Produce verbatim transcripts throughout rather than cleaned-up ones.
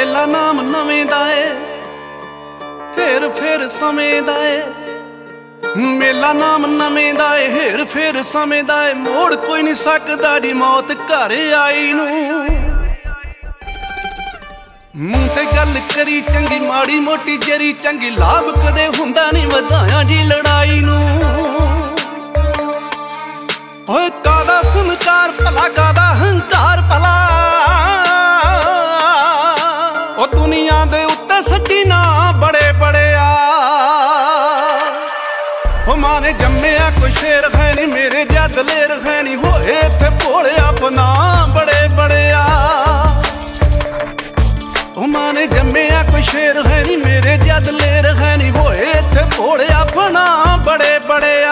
ਮੇਲਾ ਨਾਮ ਨਵੇਂ ਦਾ ਏ, ਫੇਰ ਫੇਰ ਸਮੇਂ ਦਾ ਏ। ਮੇਲਾ ਨਾਮ ਨਵੇਂ ਦਾ ਏ, ਹੇਰ ਫੇਰ ਸਮੇਂ ਦਾ ਏ। ਮੋੜ ਕੋਈ ਨਹੀਂ ਸਕਦਾ ਜੀ ਮੌਤ ਘਰ ਆਈ ਨੂੰ। ਮੂੰਹ ਤੇ ਗੱਲ ਕਰੀ ਚੰਗੀ, ਮਾੜੀ ਮੋਟੀ ਜਰੀ ਚੰਗੀ, ਲਾਭ ਕਦੇ ਹੁੰਦਾ ਨਹੀਂ ਵਧਾਇਆ ਜੀ ਲੜਾਈ ਨੂੰ। ਓਏ ਕਾਦਾ ਫਨਕਾਰ ਭਲਾ, ਕਾਦਾ ਹੰਕਾਰ ਭਲਾ, ਉਹ ਦੁਨੀਆ ਦੇ ਉੱਤੇ ਸੱਚੀ ਨਾ ਬੜੇ ਬੜਿਆ। ਉਹ ਮਾਂ ਨੇ ਜੰਮਿਆ ਕੋਈ ਸ਼ੇਰ ਹੈ ਨੀ, ਮੇਰੇ ਜਿਹਾ ਦਲੇਰ ਹੈ ਨੀ, ਹੋਏ ਇੱਥੇ ਭੋਲੇ ਆਪਣਾ ਬੜੇ ਬੜਿਆ। ਉਹ ਮਾਂ ਨੇ ਜੰਮਿਆ ਕੋਈ ਸ਼ੇਰ ਹੈ ਨੀ, ਮੇਰੇ ਜਿਹਾ ਦਲੇਰ ਹੈ ਨੀ, ਹੋਏ ਇੱਥੇ ਭੋਲੇ ਆਪਣਾ ਬੜੇ ਬੜਿਆ।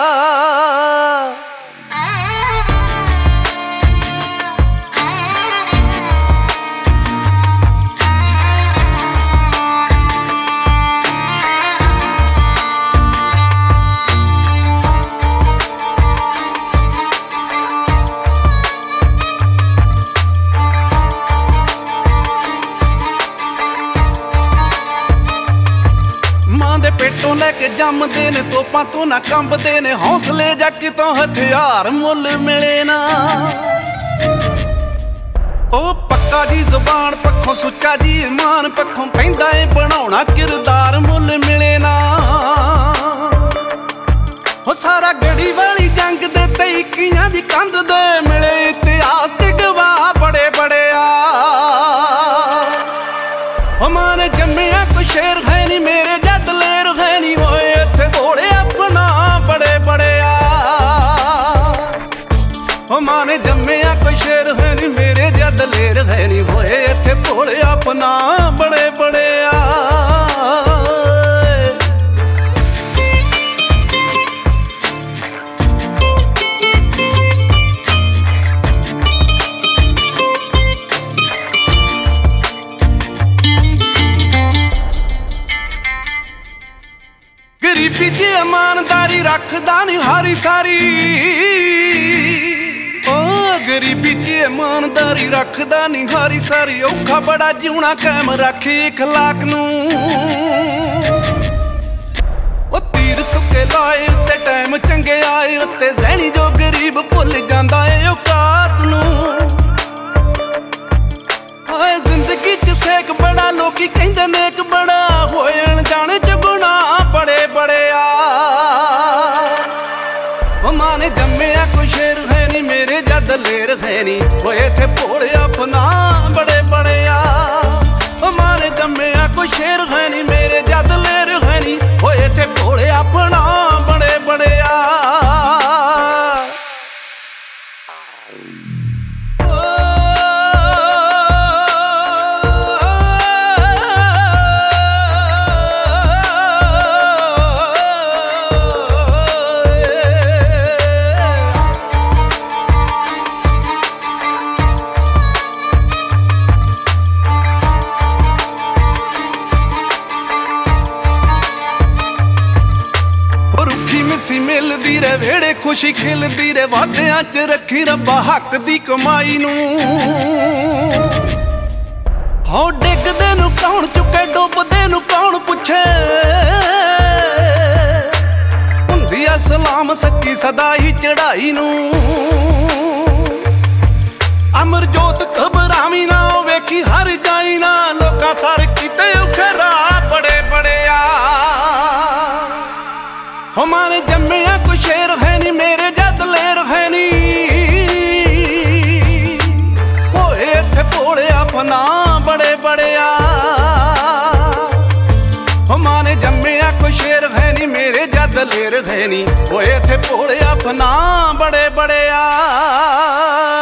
ਪੇਟੋਂ ਲੈ ਕੇ ਜੰਮਦੇ ਨੇ, ਤੋਪਾਂ ਤੋਂ ਨਾ ਕੰਬਦੇ ਨੇ, ਹੌਸਲੇ ਜਾ ਕਿਤੋਂ ਹਥਿਆਰ ਮੁੱਲ ਮਿਲੇ ਨਾ। ਉਹ ਪੱਕਾ ਜੀ ਜ਼ੁਬਾਨ ਪੱਖੋਂ, ਸੁੱਚਾ ਜੀ ਇਮਾਨ ਪੱਖੋਂ, ਪੈਂਦਾ ਏ ਬਣਾਉਣਾ ਕਿਰਦਾਰ ਮੁੱਲ ਮਿਲੇ ਨਾ। ਉਹ ਸਾਰਾ ਗੜੀ ਵਾਲੀ ਜੰਗ ਦੇ ਤੇ ਇੱਕੀਆਂ ਦੀ ਕੰਧ ਦੇ ਮਿਲੇ ਇਤਿਹਾਸ ਤੇ ਗਵਾਹ ਬੜੇ ਬੜਿਆ। ਉਹ ਮਾਂ ਨੇ ਜੰਮਿਆ ਕੋਈ ਸ਼ੇਰ ਹੈ ਨੀ, ਮੇਰੇ ਜਿਹਾ ਦਲੇਰ ਹੈ ਨੀ, ਹੋਏ ਇੱਥੇ ਭੋਲੇ ਆਪਣਾ ਬੜੇ ਬੜਿਆ। ਉਹ ਮਾਂ ਨੇ ਜੰਮਿਆ ਕੋਈ ਸ਼ੇਰ ਹੈ ਨੀ, ਮੇਰੇ ਜਿਹਾ ਦਲੇਰ ਹੈ ਨੀ, ਹੋਏ ਇੱਥੇ ਭੋਲੇ ਆਪਣਾ ਬੜੇ ਬੜਿਆ। ਗਰੀਬੀ ਚ ਇਮਾਨਦਾਰੀ ਰੱਖਦਾ ਨੀ ਹਾਰੀ ਸਾਰੀ। ਓ ਗਰੀਬੀ ਚ ਇਮਾਨਦਾਰੀ ਰੱਖਦਾ ਨੀ ਹਾਰੀ ਸਾਰੀ। ਔਖਾ ਬੜਾ ਜਿਉਣਾ ਕਾਇਮ ਰੱਖੇ ਅਖਲਾਕ ਨੂੰ। ਉਹ ਤੀਰ ਤੁਕੇ ਲਾਏ ਉੱਤੇ ਟਾਈਮ ਚੰਗੇ ਆਏ ਉੱਤੇ, ਜ਼ਹਿਣੀ ਜੋ ਗਰੀਬ ਭੁੱਲ ਜਾਂਦਾ ਏ ਔਕਾਤ ਨੂੰ। ਓਏ ਜ਼ਿੰਦਗੀ ਚ ਸੇਕ ਬੜਾ, ਲੋਕੀ ਕਹਿੰਦੇ ਨੇਕ ਬੜਾ, ਹੋਏ ਅਣਜਾਣੇ ਚ ਗੁਨਾਹ ਬੜੇ ਬੜਿਆ। ਉਹ ਮਾਂ ਨੇ ਜੰਮਿਆ ਕੋਈ ਸ਼ੇਰ ਹੈ ਨੀ, ਮੇਰੇ ਜਿਹਾ ਦਲੇਰ ਹੈ ਨੀ, ਹੋਏ ਇੱਥੇ ਭੋਲੇ ਆਪਣਾ ਬੜੇ ਬੜਿਆ। ਉਹ ਮਾਂ ਨੇ ਜੰਮਿਆ ਕੋਈ ਸ਼ੇਰ ਹੈ ਨੀ, ਮੇਰੇ ਜਿਹਾ ਦਲੇਰ ਹੈ ਨੀ, ਹੋਏ ਇੱਥੇ ਭੋਲੇ ਆਪਣਾ ਬੜੇ ਬੜਿਆ। ਸੀ ਮਿਲਦੀ ਰੇ ਵੇੜੇ ਖੁਸ਼ੀ ਖਿਲਦੀ ਰੇ, ਵਾਦਿਆਂ ਚ ਰੱਖੀ ਰੱਬਾ ਹੱਕ ਦੀ ਕਮਾਈ ਨੂੰ। ਹੋ ਡਿੱਗਦੇ ਨੂੰ ਕੌਣ ਚੁੱਕੇ, ਡੁੱਬਦੇ ਨੂੰ ਕੌਣ ਪੁੱਛੇ, ਹੁੰਦੀ ਆ ਸਲਾਮ ਸੱਚੀ ਸਦਾ ਹੀ ਚੜਾਈ ਨੂੰ। ਅਮਰਜੋਤ ਘਬਰਾਵੀਂ ਨਾ, ਵੇਖੀ ਹਰ ਜਾਈ ਨਾ, ਲੋਕਾਂ ਸਰ ਕੀਤੇ ਉਖਰਾ ਬੜੇ ਬੜਿਆ। ਹੋ ਮਾਂ ਨੇ ਜੰਮਿਆ ਕੋਈ ਸ਼ੇਰ ਹੈ ਨੀ, ਮੇਰੇ ਜਿਹਾ ਦਲੇਰ ਹੈ ਨੀ, ਹੋਏ ਇੱਥੇ ਭੋਲੇ ਆਪਣਾ ਬੜੇ ਬੜਿਆ। ਹੋ ਮਾਂ ਨੇ ਜੰਮਿਆ ਕੋਈ ਸ਼ੇਰ ਹੈ ਨੀ, ਮੇਰੇ ਜਿਹਾ ਦਲੇਰ ਹੈ ਨੀ, ਹੋਏ ਇੱਥੇ ਭੋਲੇ ਆਪਣਾ ਬੜੇ ਬੜਿਆ।